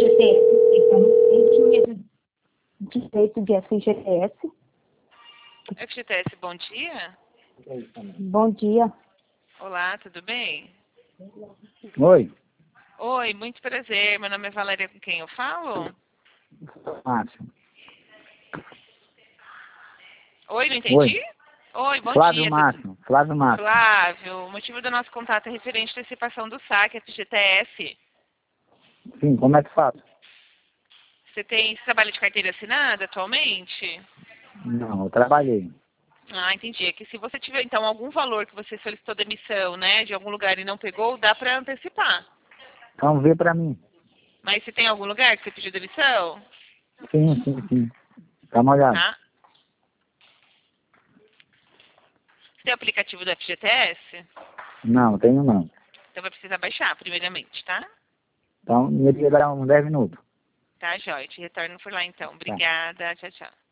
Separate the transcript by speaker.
Speaker 1: Direito de FGTS.
Speaker 2: FGTS, bom dia.
Speaker 1: Bom dia.
Speaker 2: Olá, tudo bem?
Speaker 3: Oi,
Speaker 2: Oi, muito prazer. Meu nome é Valéria, com quem eu falo?
Speaker 3: Márcio.
Speaker 2: Oi, não entendi? Oi, bom
Speaker 3: Flávio
Speaker 2: dia.
Speaker 3: Márcio. Flávio Márcio.
Speaker 2: Flávio, o motivo do nosso contato é referente à antecipação do saque, FGTS.
Speaker 3: Sim, como é que faz?
Speaker 2: Você trabalha de carteira assinada atualmente?
Speaker 3: Não, eu trabalhei.
Speaker 2: Ah, entendi. É que se você tiver, então, algum valor que você solicitou demissão, né, de algum lugar e não pegou, dá para antecipar.
Speaker 3: Então vê pra mim.
Speaker 2: Mas se tem algum lugar que você pediu demissão,
Speaker 3: Sim. Dá uma olhada.
Speaker 2: tá? Você tem o aplicativo do FGTS?
Speaker 3: Não, tenho não.
Speaker 2: Então vai precisar baixar, primeiramente, tá?
Speaker 3: Então me liga uns 10 minutos.
Speaker 2: Tá, Joy. Te retorno por lá, então. Obrigada. Tchau, tchau.